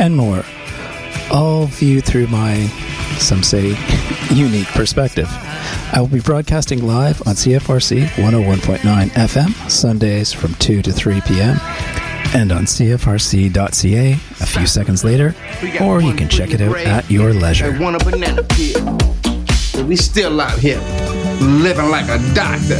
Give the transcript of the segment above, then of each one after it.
and more, all viewed through my, some say, unique perspective. I will be broadcasting live on CFRC 101.9 FM, Sundays from 2 to 3 p.m., and on CFRC.ca a few seconds later, or you can check it out at your leisure. We still out here living like a doctor.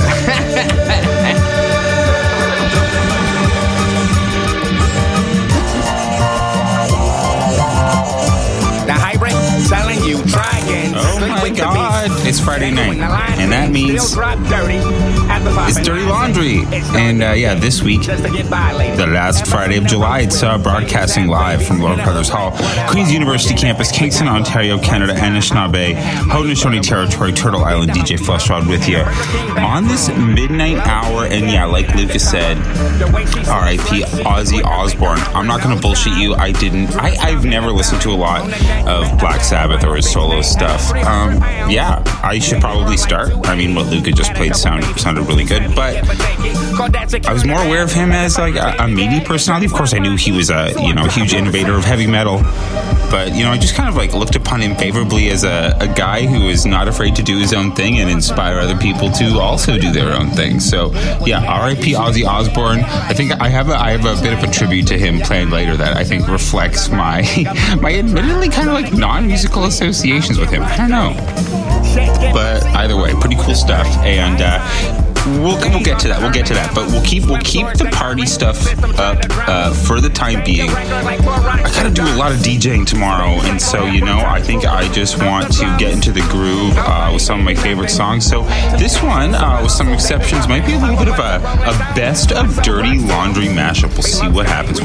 Oh my God, it's Friday night, and that means it's Dirty Laundry. And yeah, this week, the last Friday of July, it's broadcasting live from Lord Brothers Hall, Queen's University campus, Kingston, Ontario, Canada, Anishinaabe, Haudenosaunee Territory, Turtle Island. DJ Flushrod with you on this midnight hour. And yeah, like Lucas said, R.I.P. Ozzy Osbourne. I'm not going to bullshit you. I've never listened to a lot of Black Sabbath or his solo stuff. Yeah, I should probably start. I mean, what Luca just played sounded really good, but I was more aware of him as like a media personality. Of course, I knew he was a huge innovator of heavy metal, but I just kind of like looked upon him favorably as a guy who is not afraid to do his own thing and inspire other people to also do their own thing. So yeah, R.I.P. Ozzy Osbourne. I think I have a bit of a tribute to him planned later that I think reflects my admittedly kind of like non-musical associations with him. I don't know, but either way, pretty cool stuff. And we'll get to that. But we'll keep the party stuff up for the time being. I gotta do a lot of DJing tomorrow, and so I think I just want to get into the groove with some of my favorite songs. So this one, with some exceptions, might be a little bit of a best of Dirty Laundry mashup. We'll see what happens.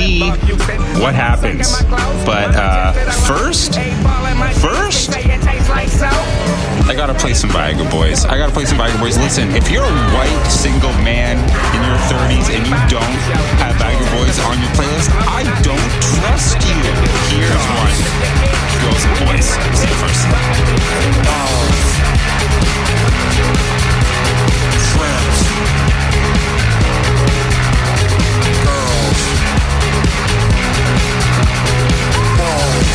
But first, I gotta play some Viagra Boys. Listen, if you're a white single man in your 30s and you don't have Viagra Boys on your playlist, I don't trust you. Here's one. Girls and boys, see first. Friends. Girls. Balls.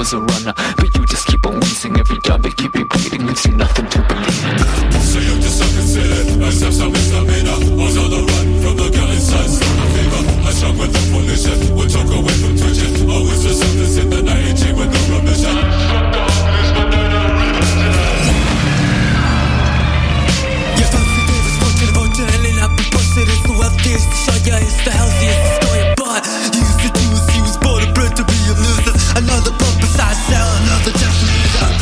is a runner, but you just keep on wheezing every time they keep repeating, leaves you nothing to believe in. So you just consider yourself some stamina. Was on the run from the girl inside, still the fever. I shot with the volition, we'll talk away from twitching. Always the something in the night, G with the remission. Jag fanns i det sporten, vart den lilla bosset är så att det så jag är the healthiest, skojar bara. Used to do is use, but a bread to be a nuisance. Another purpose I sell, another definition.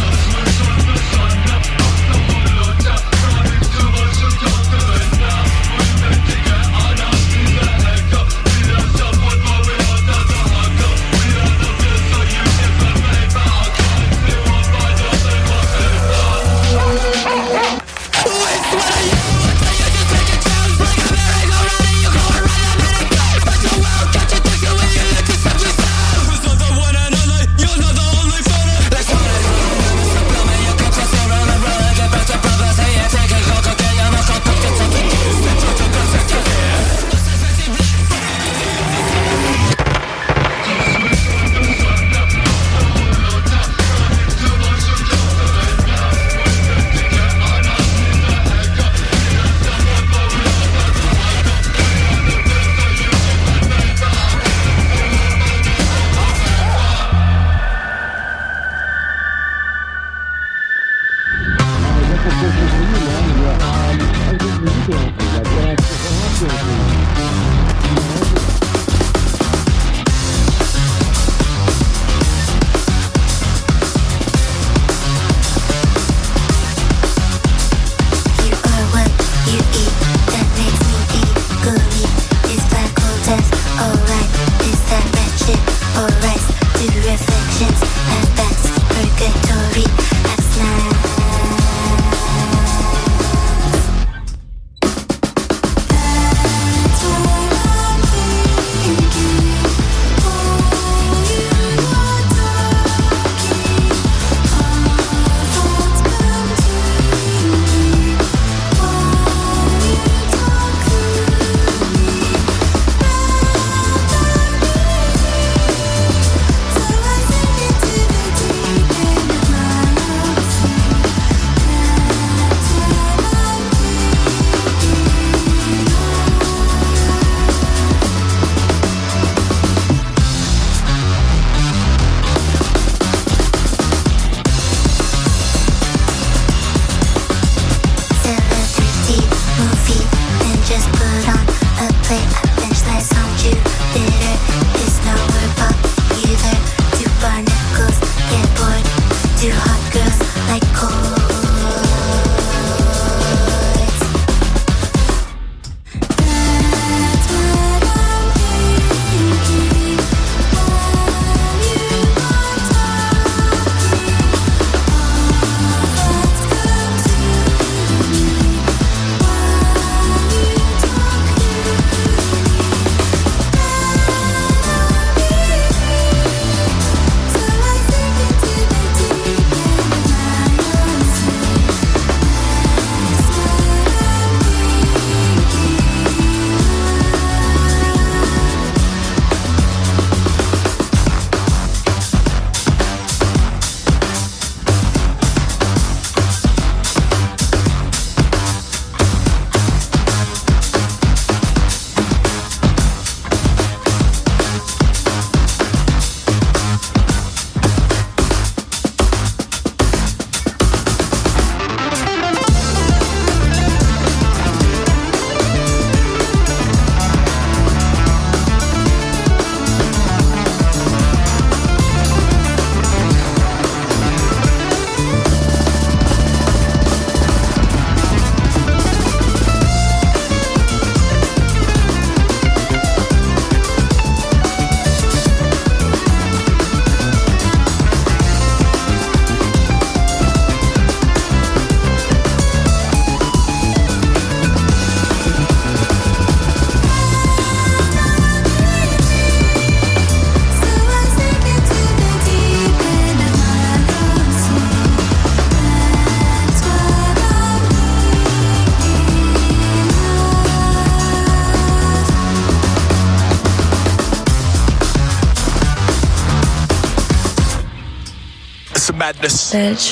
madness. Bitch.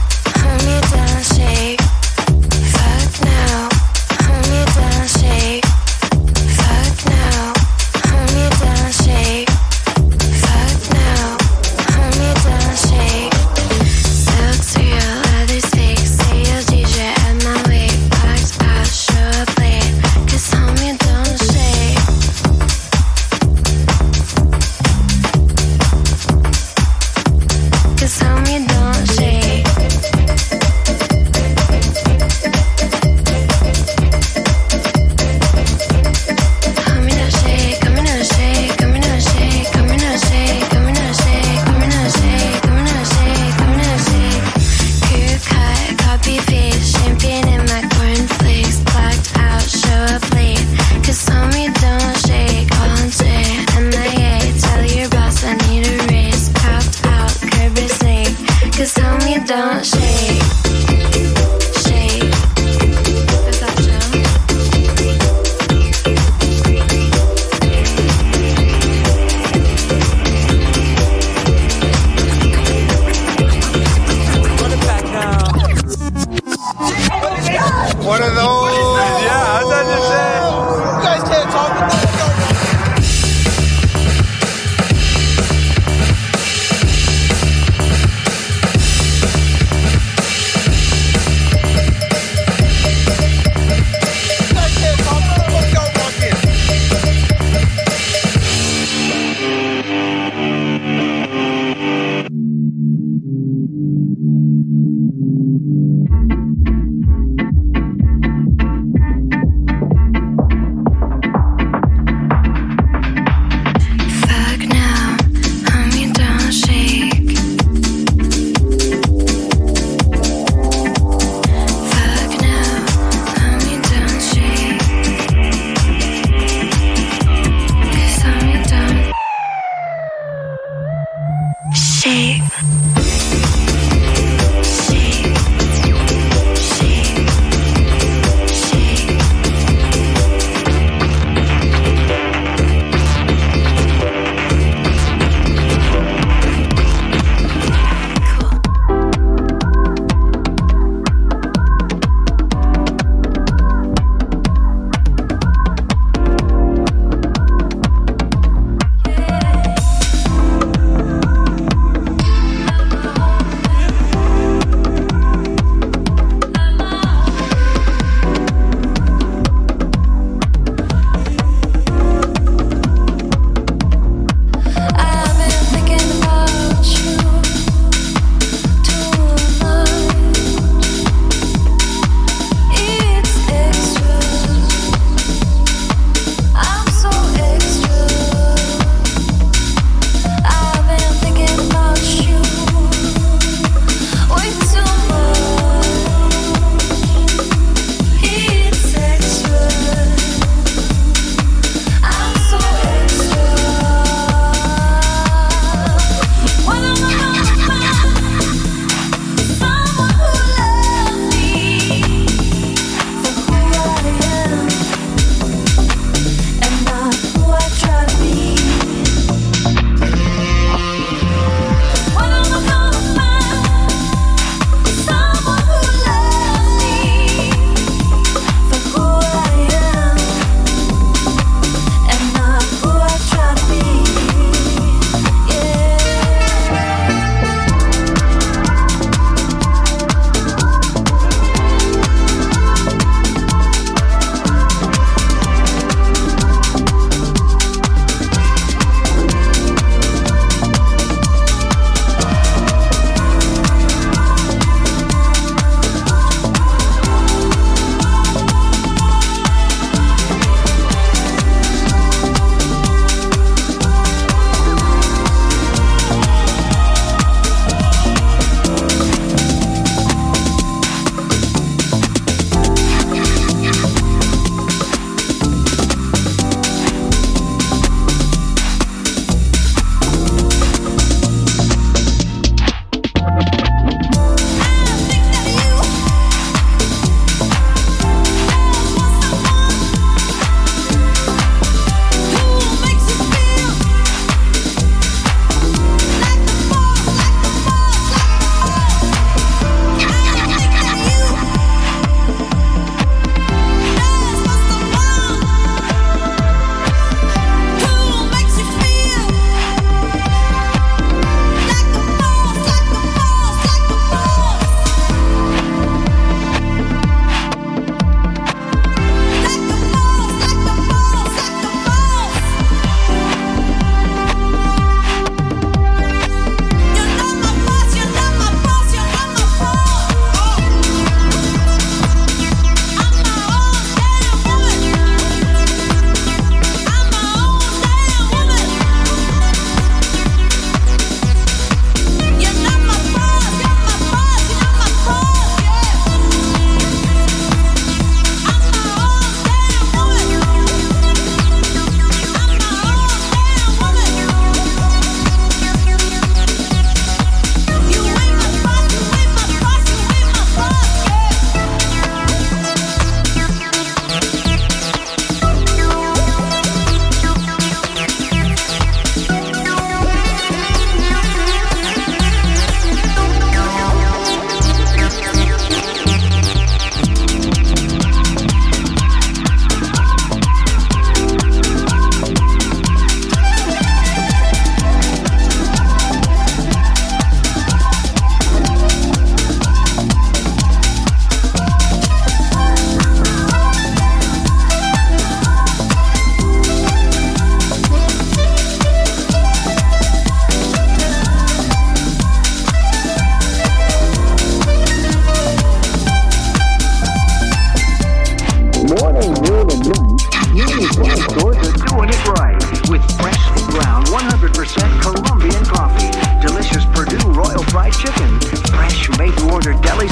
Shake.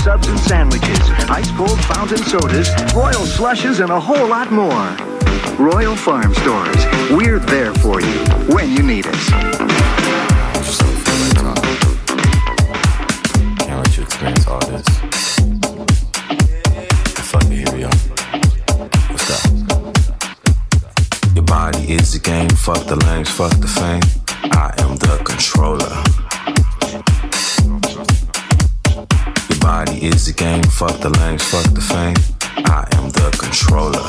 subs and sandwiches, ice-cold fountain sodas, Royal slushes, and a whole lot more. Royal Farm Stores. We're there for you when you need us. Can't let you experience all this. Fuck it, here we are. Let's go. Your body is the game, fuck the lanes, fuck the fame. I am the controller. Your body is the game, fuck the lanes, fuck the fame. I am the controller.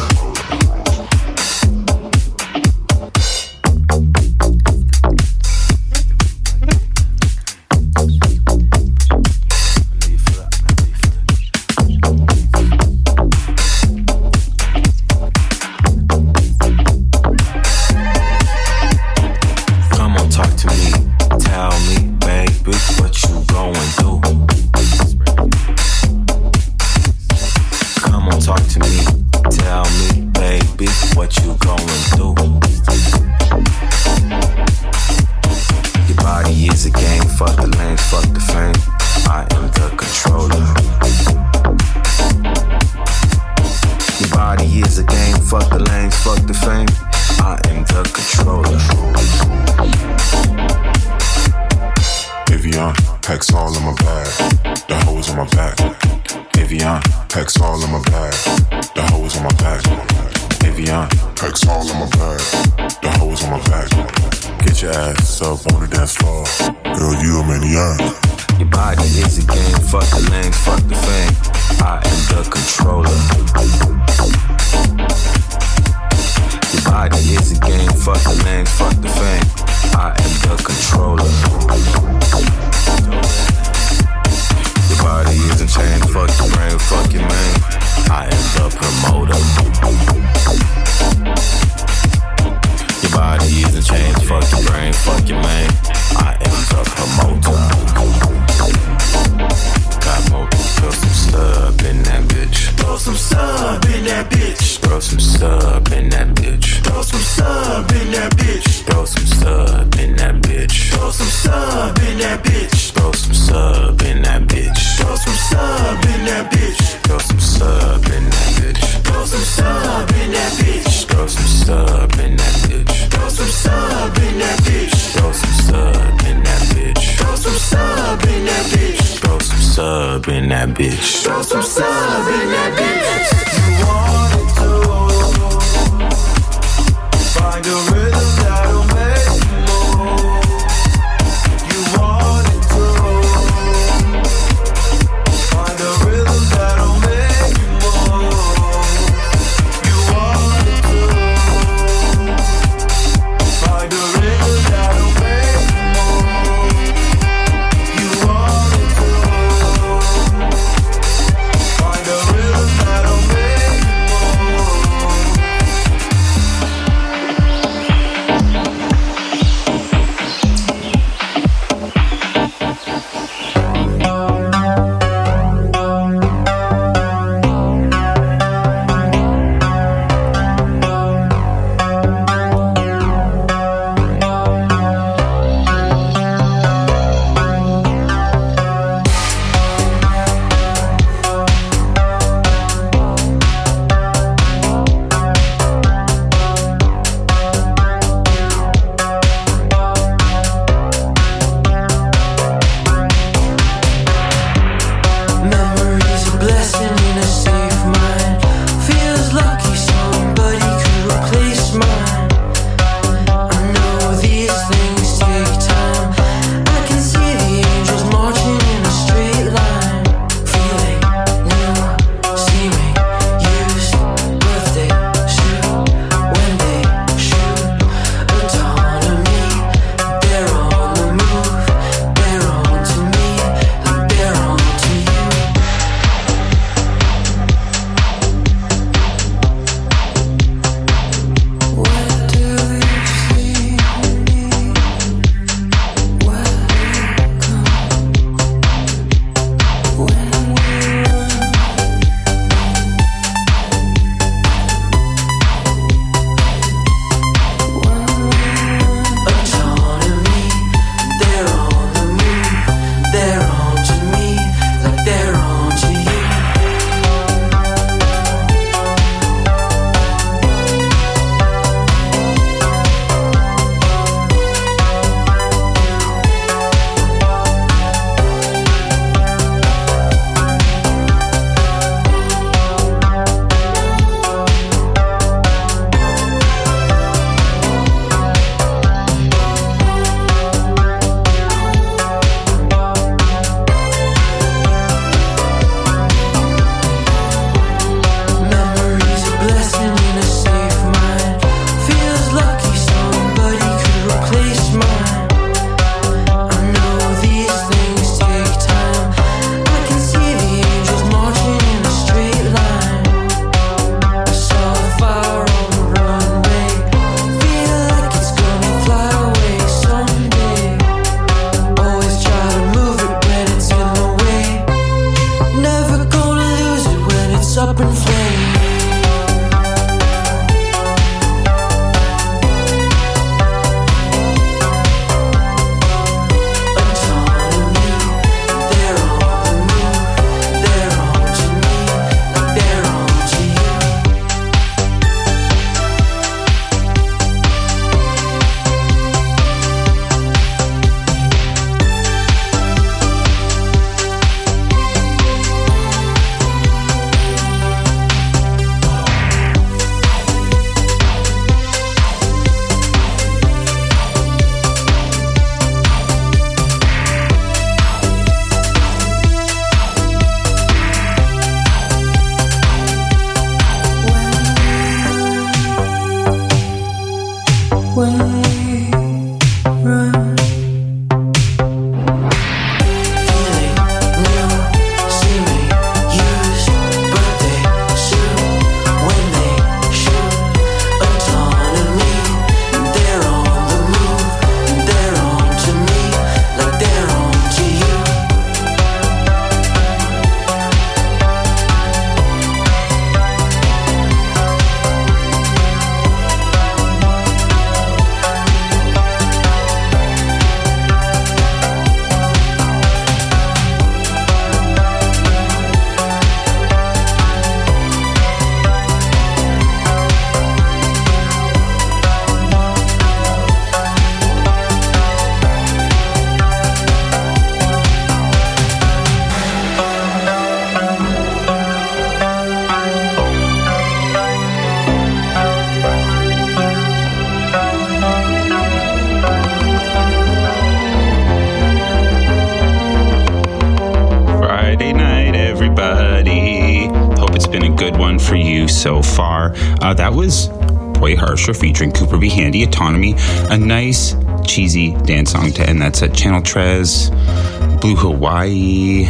for you so far. That was Boy Harsher featuring Cooper B. Handy, Autonomy, a nice cheesy dance song to end that set. Channel Trez, Blue Hawaii,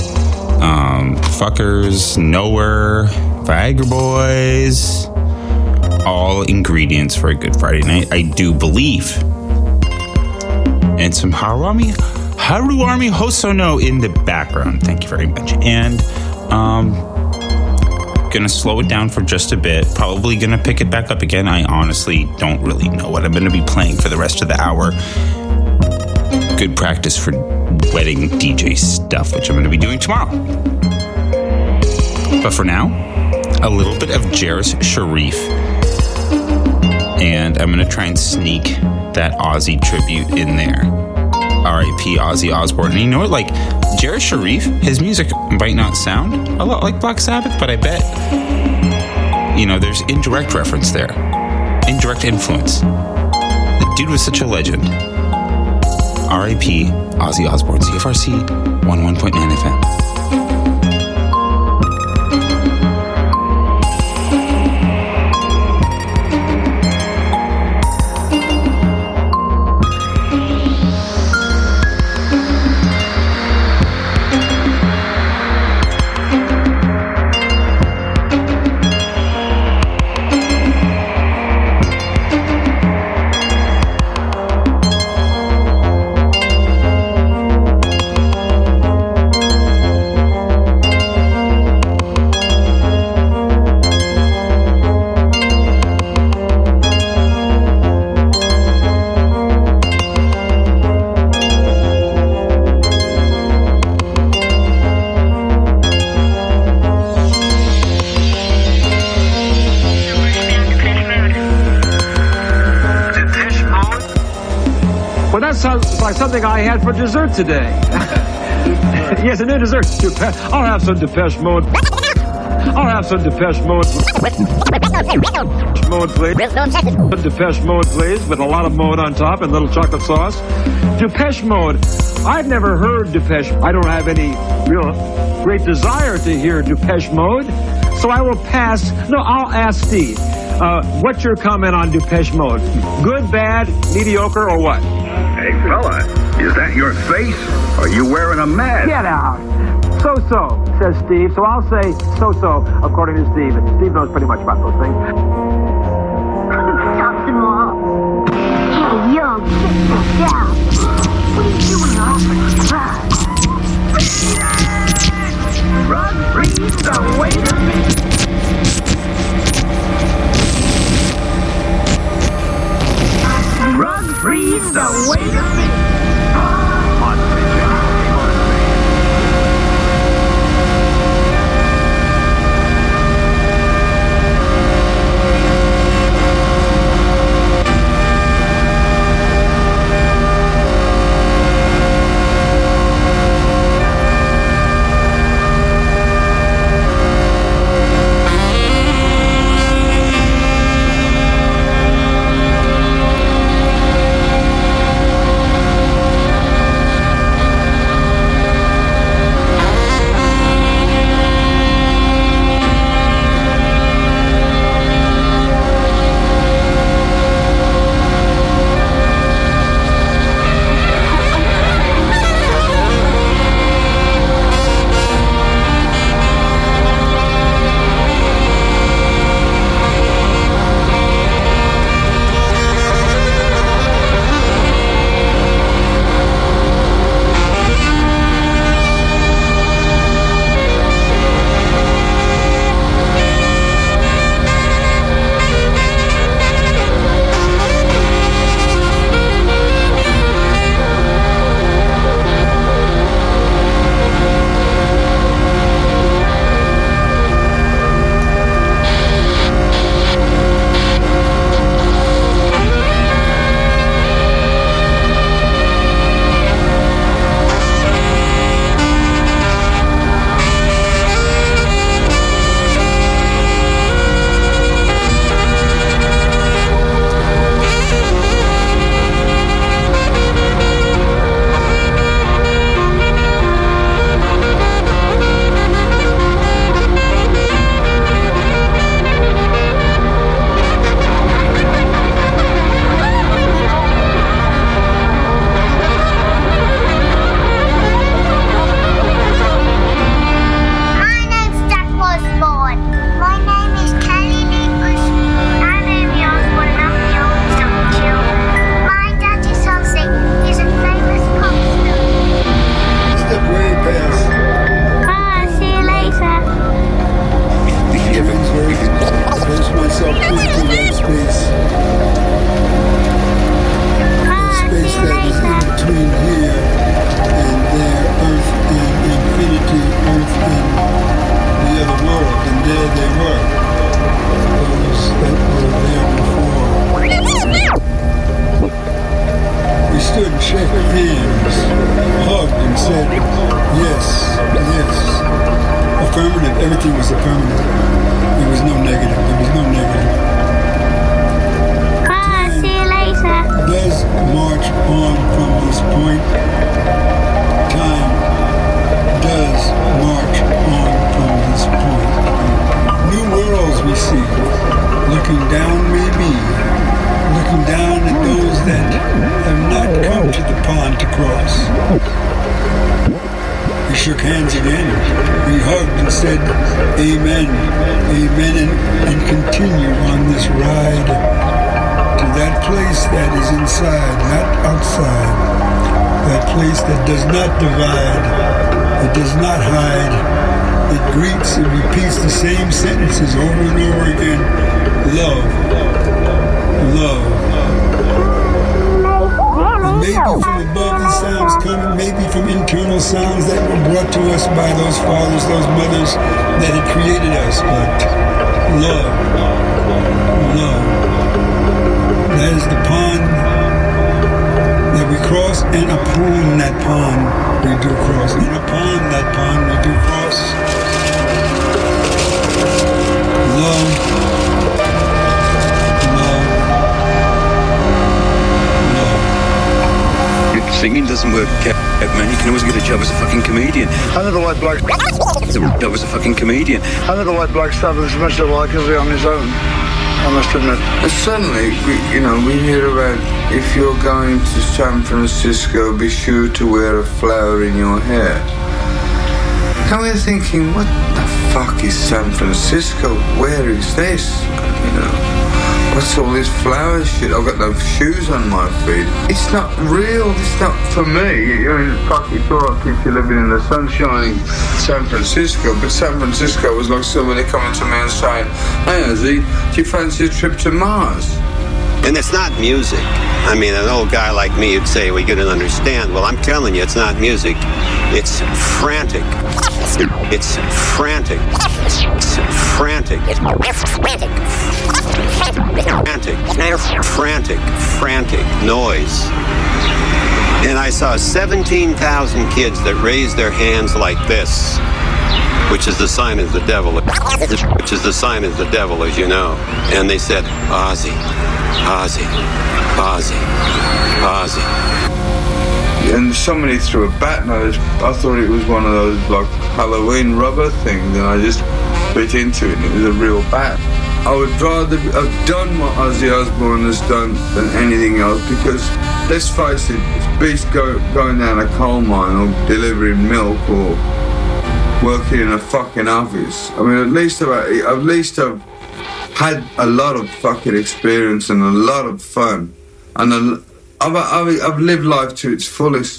Fuckers, Nowhere, Viagra Boys, all ingredients for a good Friday night, I do believe. And some Haru Army Hosono in the background. Thank you very much. And gonna slow it down for just a bit. Probably gonna pick it back up again. I honestly don't really know what I'm gonna be playing for the rest of the hour. Good practice for wedding DJ stuff, which I'm gonna be doing tomorrow. But for now, a little bit of Jairus Sharif. And I'm gonna try and sneak that Ozzy tribute in there. R.I.P. Ozzy Osbourne. And you know what? Like, Jairus Sharif, his music might not sound a lot like Black Sabbath, but I bet, there's indirect reference there. Indirect influence. The dude was such a legend. R.I.P. Ozzy Osbourne. CFRC 101.9 FM. Something I had for dessert today. Yes, a new dessert. I'll have some Depeche Mode. I'll have some Depeche Mode. Please. Depeche Mode, please, with a lot of mode on top and little chocolate sauce. Depeche Mode. I've never heard Depeche. I don't have any real great desire to hear Depeche Mode, so I will pass. No, I'll ask Steve. What's your comment on Depeche Mode? Good, bad, mediocre, or what? Hey, fella, is that your face? Are you wearing a mask? Get out. So-so, says Steve. So I'll say so-so, according to Steve. And Steve knows pretty much about those things. Stop them all. Hey, yo, sit down. What are you doing off in the truck? Run, freeze, so wait a minute. Run, freeze, so wait a minute. We shook hands again. We hugged and said, amen, amen, and continued on this ride to that place that is inside, not outside. That place that does not divide, it does not hide. It greets and repeats the same sentences over and over again. Love, love. And maybe from above these sounds coming, maybe from internal sounds that were brought to us by those fathers, those mothers that had created us. But love, love. That is the pond that we cross, and upon that pond we do cross, and upon that pond we do cross. Love, love, love. Singing doesn't work, man. You can always get a job as a fucking comedian. I never like blokes. A job as a fucking comedian. I never like blokes stuff as much as I like as on his own. I must admit. And suddenly, we hear about if you're going to San Francisco, be sure to wear a flower in your hair. And we're thinking, what the fuck is San Francisco? Where is this? What's all this flower shit? I've got no shoes on my feet. It's not real. It's not for me. Fuck, it's all right, keeps you living in the sunshine San Francisco, but San Francisco was like somebody coming to me and saying, hey, Ozzy, do you fancy a trip to Mars? And it's not music. I mean, an old guy like me would say, we couldn't understand. Well, I'm telling you, it's not music. It's frantic. It's frantic. It's frantic. Frantic noise. And I saw 17,000 kids that raised their hands like this, which is the sign of the devil, which is the sign of the devil, as you know. And they said, Ozzy, Ozzy, Ozzy, Ozzy. And somebody threw a bat, and I thought it was one of those like Halloween rubber things, and I just bit into it, and it was a real bat. I would rather have done what Ozzy Osbourne has done than anything else, because let's face it, it's beast going down a coal mine or delivering milk or working in a fucking office. I mean, at least I've had a lot of fucking experience and a lot of fun, and I've lived life to its fullest.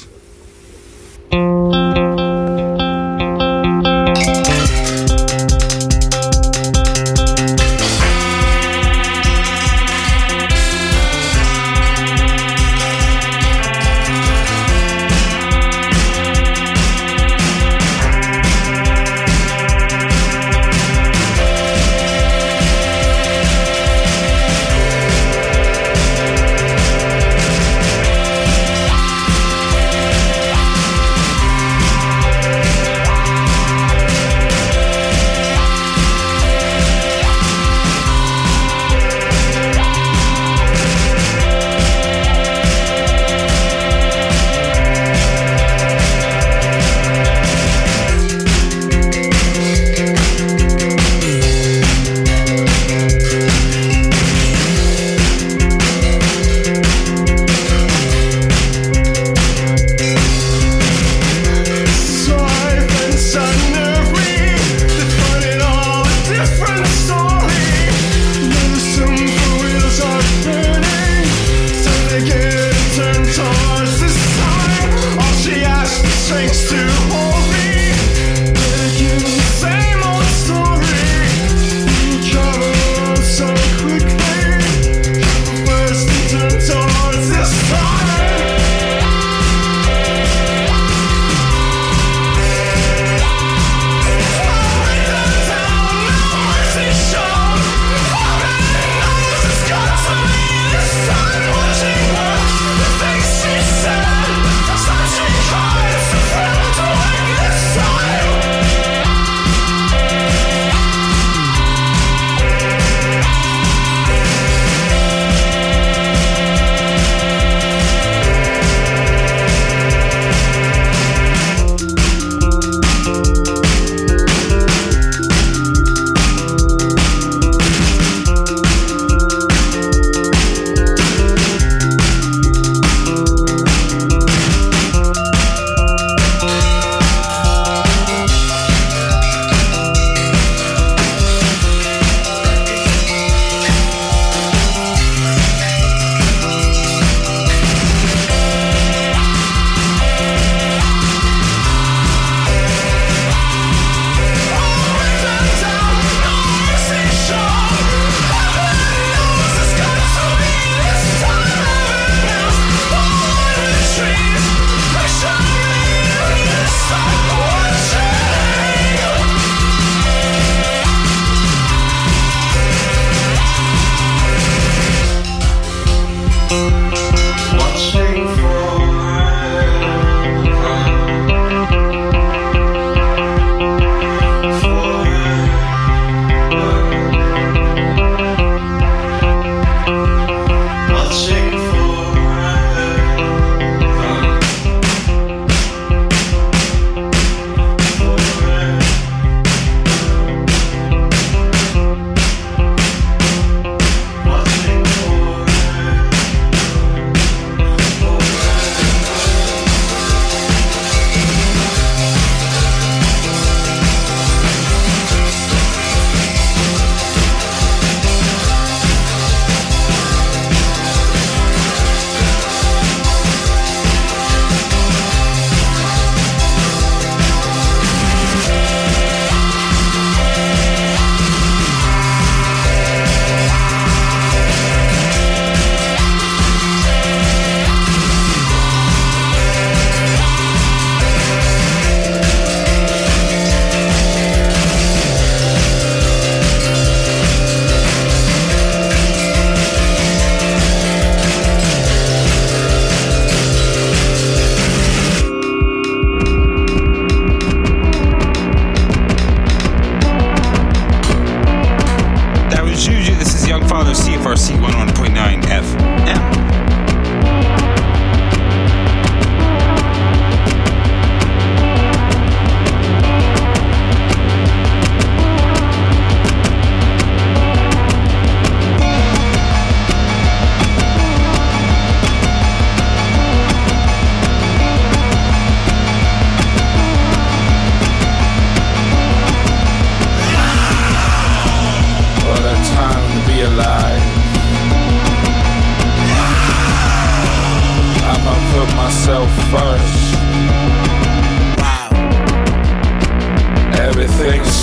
Watching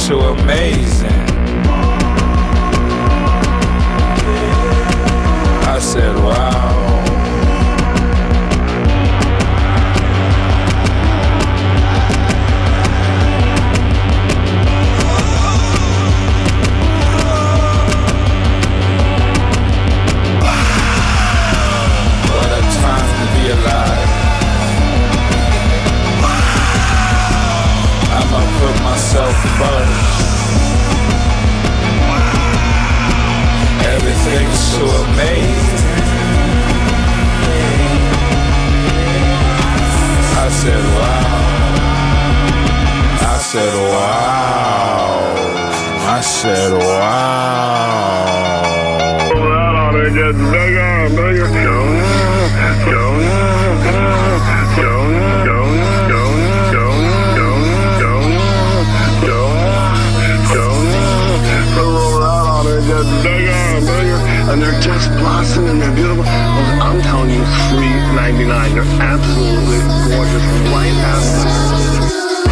so amazing. I said, wow. What a time to be alive. I'ma put myself first. Everything's so amazing. I said, wow. I said, wow. I said, wow. That ought to get bigger and bigger. And they're just blossoming, they're beautiful. Well, I'm telling you, $3.99. They're absolutely gorgeous. Right out.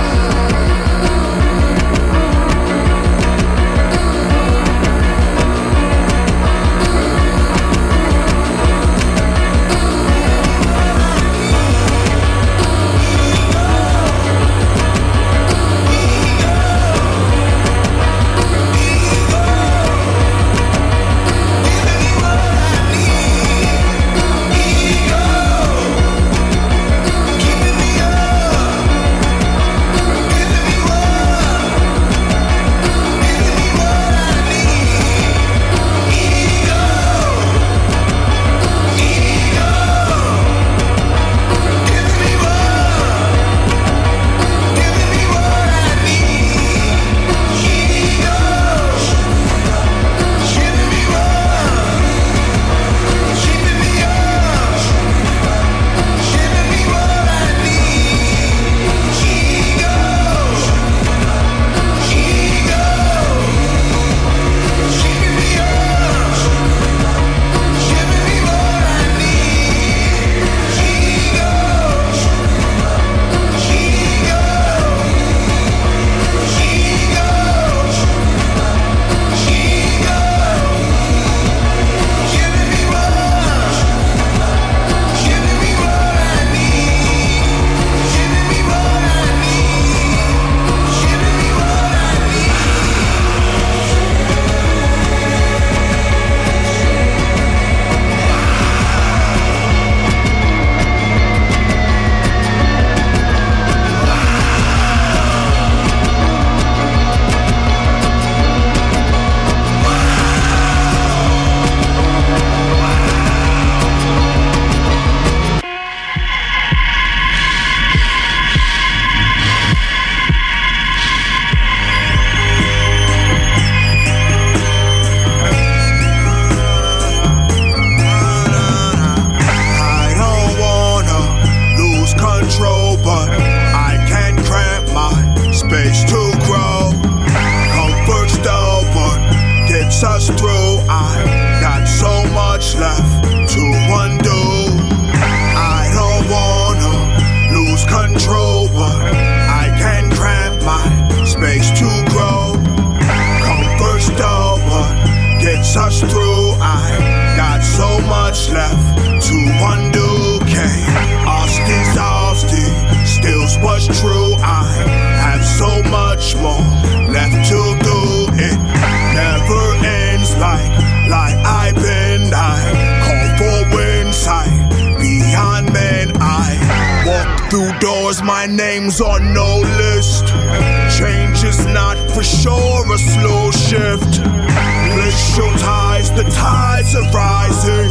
My name's on no list. Change is not for sure a slow shift. Glacial tides, the tides are rising.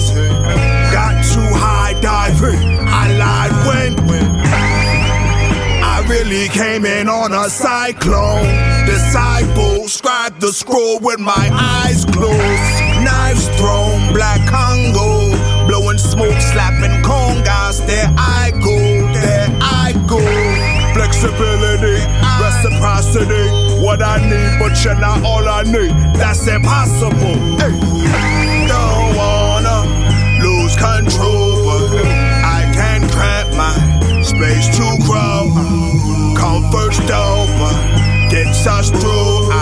Got too high diving, I lied when I really came in on a cyclone. Disciple, scribe the scroll with my eyes closed. Knives thrown, black Congo, blowing smoke, slapping congas. There I go, there I go. Flexibility, reciprocity, what I need, but you're not all I need. That's impossible. Hey. Don't wanna lose control, but I can't cramp my space to grow. Comfort's dope, but gets us through.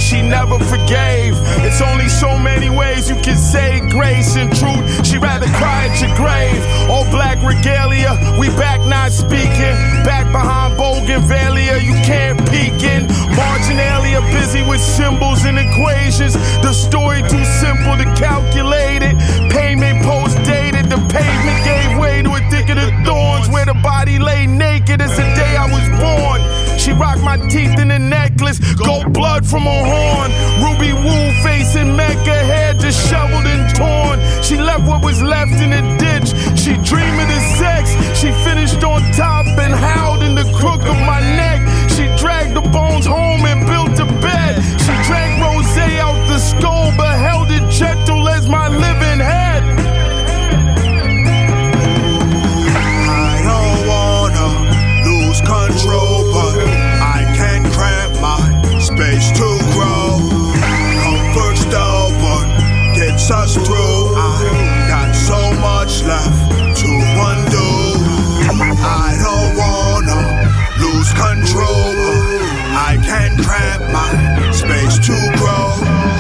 she never forgave. It's only so many ways you can say grace and truth. She'd rather cry at your grave. All black regalia, we back not speaking. Back behind Bougainvillea, you can't peek in. Marginalia, busy with symbols and equations. The story too simple to calculate it. Payment post dated, the pavement gave way to a thicket of thorns. Where the body lay naked as the day I was born. She rocked my teeth in a necklace, gold blood from her horn. Ruby woo face in Mecca, hair disheveled and torn. She left what was left in a ditch. She dreamed of the sex. She finished on top and howled in the crook of my neck. She dragged the bones home and built a bed. She drank rosé out the skull, but held it gentle as my living head. I don't wanna lose control, but I can't cramp my space to grow. Comfort stubborn gets us through. I got so much left to undo. I don't wanna lose control, but I can't cramp my space to grow.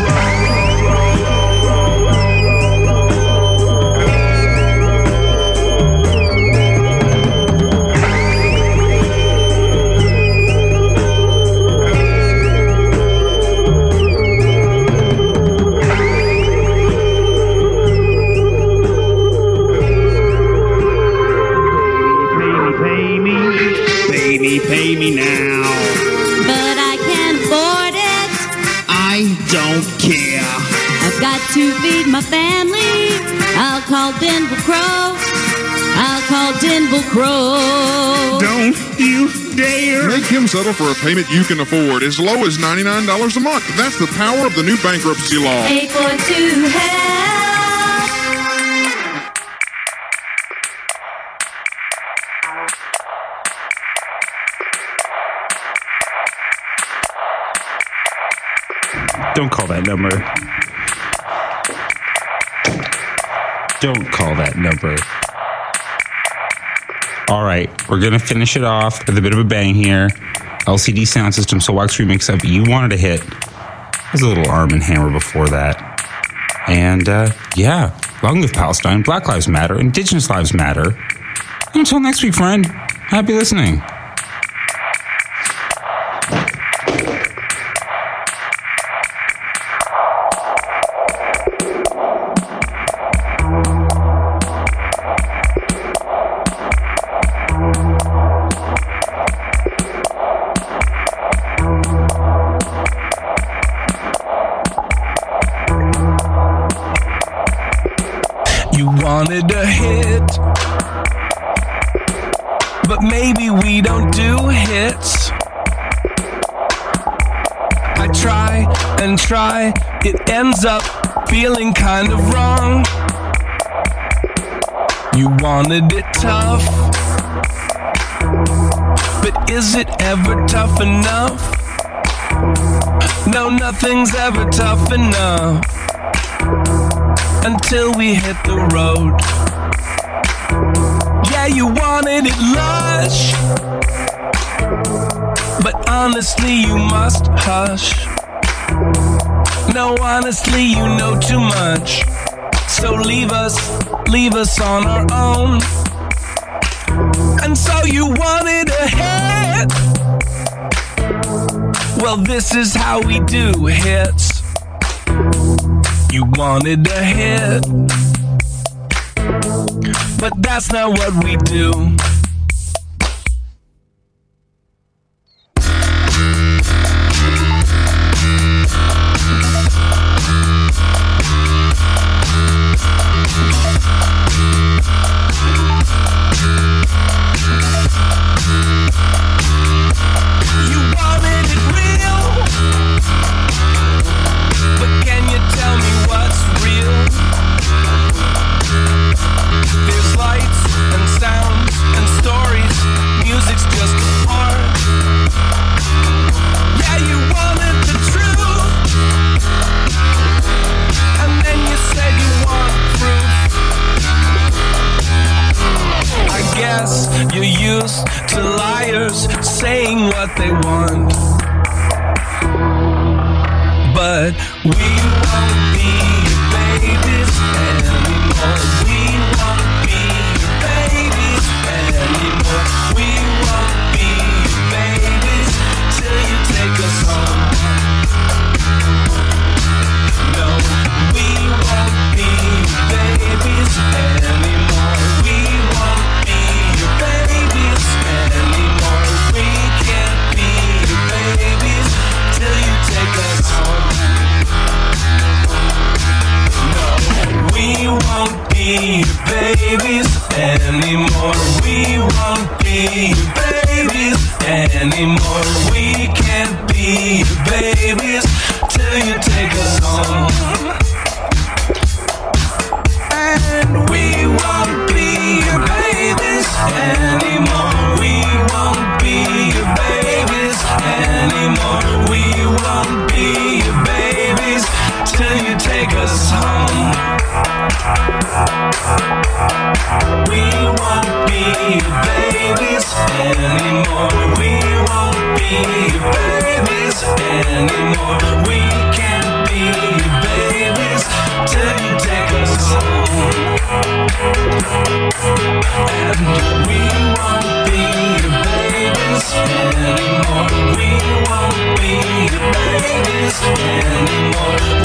Pay me now. But I can't afford it. I don't care. I've got to feed my family. I'll call Denver Crow. I'll call Denver Crow. Don't you dare. Make him settle for a payment you can afford as low as $99 a month. That's the power of the new bankruptcy law. 842-HELP. Don't call that number. Don't call that number. All right, we're going to finish it off with a bit of a bang here. LCD Sound System Soulwax remix of You Wanted a Hit. There's a little Arm & Hammer before that. And, yeah, long live Palestine, Black Lives Matter, Indigenous Lives Matter. And until next week, friend, happy listening. Wanted a hit, but maybe we don't do hits. I try and try, it ends up feeling kind of wrong. You wanted it tough, but is it ever tough enough? No, nothing's ever tough enough until we hit the road. Yeah, you wanted it lush, but honestly you must hush. No, honestly you know too much, so leave us on our own. And so you wanted a hit. Well, this is how we do hits. You wanted a hit, but that's not what we do. You're used to liars saying what they want. but we won't be your babies anymore. We won't be your babies anymore. We won't be your babies till you take us home. No, we won't be your babies anymore. We won't be your babies anymore. We can't be your babies till you take us home. No, we won't be your babies anymore. We won't be your babies anymore. We can't be your babies till you take us home. And we won't be your babies anymore. We won't be your babies anymore. We won't be your babies till you take us home. We won't be your babies anymore. We won't be your babies anymore. We can't be your babies till you take us home. And we won't be your babies anymore. We won't be your babies anymore.